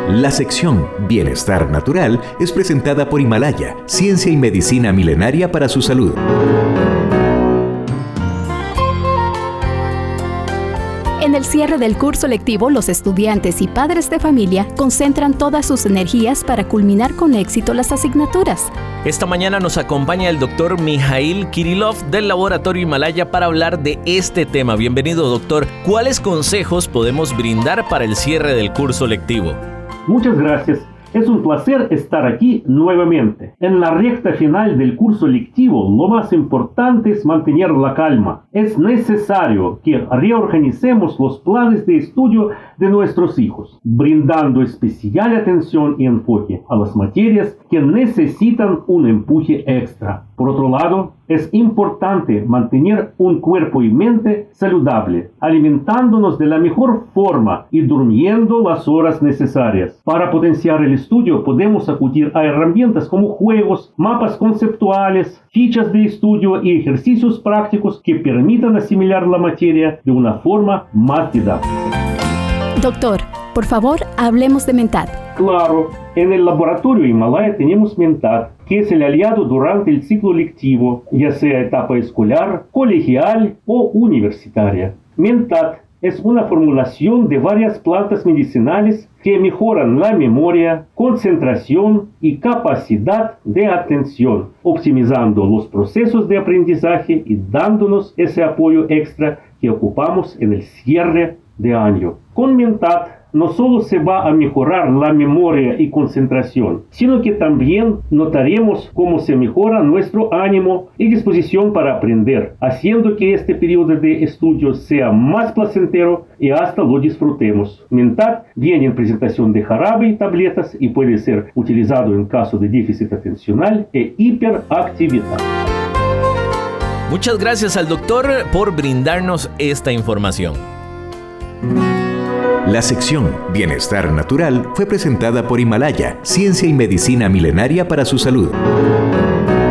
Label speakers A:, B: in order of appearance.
A: La sección Bienestar Natural es presentada por Himalaya, ciencia y medicina milenaria para su salud.
B: En el cierre del curso lectivo, los estudiantes y padres de familia concentran todas sus energías para culminar con éxito las asignaturas.
C: Esta mañana nos acompaña el doctor Mijail Kirillov del Laboratorio Himalaya para hablar de este tema. Bienvenido, doctor. ¿Cuáles consejos podemos brindar para el cierre del curso lectivo?
D: Muchas gracias. Es un placer estar aquí nuevamente. En la recta final del curso lectivo, lo más importante es mantener la calma. Es necesario que reorganicemos los planes de estudio de nuestros hijos, brindando especial atención y enfoque a las materias que necesitan un empuje extra. Por otro lado, es importante mantener un cuerpo y mente saludable, alimentándonos de la mejor forma y durmiendo las horas necesarias. Para potenciar el estudio, podemos acudir a herramientas como juegos, mapas conceptuales, fichas de estudio y ejercicios prácticos que permitan asimilar la materia de una forma más didáctica.
B: Doctor, por favor, hablemos de Mentat.
D: Claro, en el laboratorio Himalaya tenemos Mentat, que es el aliado durante el ciclo lectivo, ya sea etapa escolar, colegial o universitaria. Mentat es una formulación de varias plantas medicinales que mejoran la memoria, concentración y capacidad de atención, optimizando los procesos de aprendizaje y dándonos ese apoyo extra que ocupamos en el cierre de año. Con Mentat no solo se va a mejorar la memoria y concentración, sino que también notaremos cómo se mejora nuestro ánimo y disposición para aprender, haciendo que este periodo de estudio sea más placentero y hasta lo disfrutemos. Mentat viene en presentación de jarabe y tabletas y puede ser utilizado en caso de déficit atencional e hiperactividad.
C: Muchas gracias al doctor por brindarnos esta información.
A: La sección Bienestar Natural fue presentada por Himalaya, ciencia y medicina milenaria para su salud.